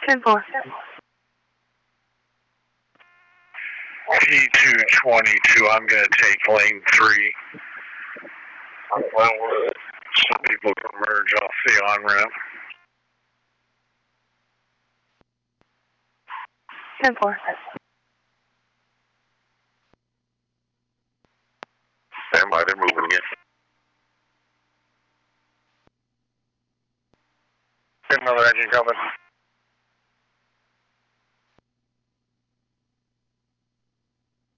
10-4. P222, I'm going to take lane 3. Some people can merge off the on-ramp. 10-4. Stand by, they're moving again. Another engine coming.